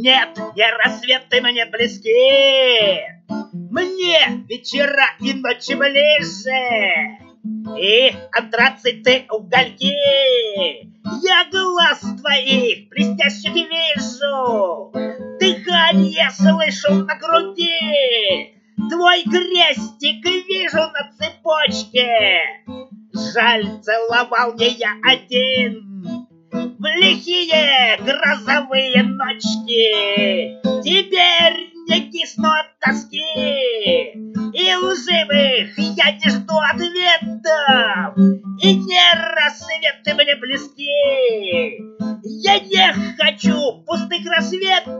Нет, не рассветы мне близки, мне вечера и ночи ближе, и антрациты угольки я глаз твоих блестящих вижу, дыхание слышу на груди, твой крестик вижу на цепочке. Жаль, целовал не я один в лихие грозовые ночки. Теперь не кисну от тоски, и лживых я не жду ответов, и не рассветы мне близки. Я не хочу пустых рассветов,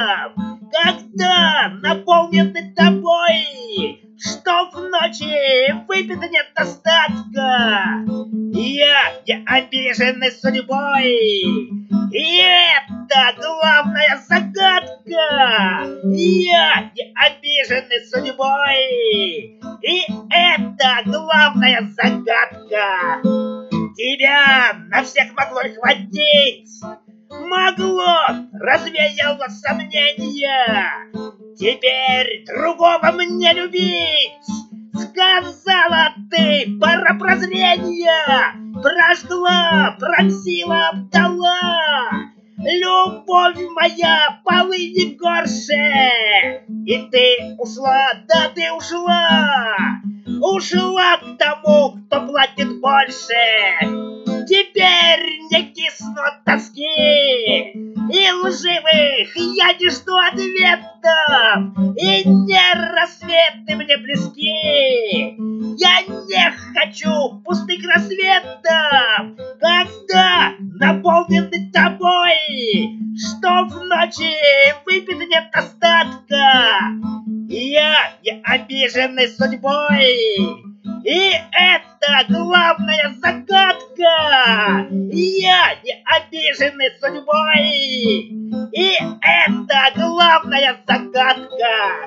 когда наполнены тобой, что в ночи выпито нет остатка. Я не обиженный судьбой, и это главная загадка. Я не обиженный судьбой, и это главная загадка. Тебя на всех могло хватить, могло, развеяло сомнения. Теперь другого мне любить, сказала ты, пора прозрения. Прожгла, пронзила, обдала, любовь моя полыни горше. И ты ушла, да ты ушла, ушла к тому, кто платит больше. Теперь не кисну от тоски, и лживых я не жду ответов, и не рассветы мне близки. Я не хочу пустых рассветов, когда наполнены тобой, что в ночи выпит нет остатка. Я не обиженный судьбой, и это главная загадка. Я не обиженный судьбой, и это главная загадка.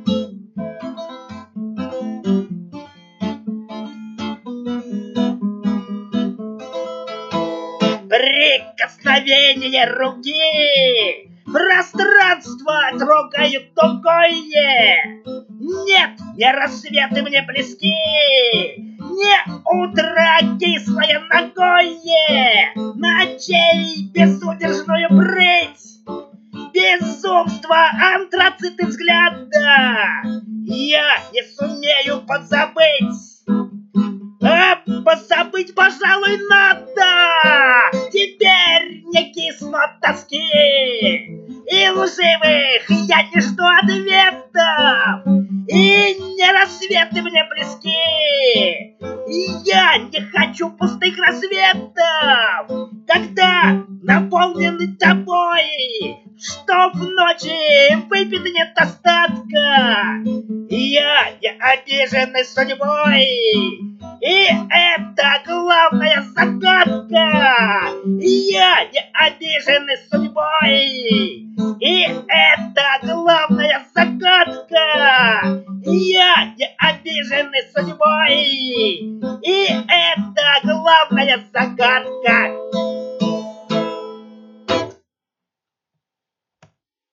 Прикосновение руки пространство трогают тугое. Нет, не рассветы мне близки, не утро кислое ногое, ночей безудержную прыть, безумство антрациты взгляда я не сумею позабыть. А позабыть, пожалуй, надо. Теперь не кисну от тоски, и лживых я не жду ответов, и не рассветы мне близки. И я не хочу пустых рассветов, когда наполнены тобой, что в ночи выпит нет остатка. Я не обиженный судьбой, и это главная загадка. Я не обиженный судьбой, и это главная загадка. Я не обиженный судьбой, и это главная загадка.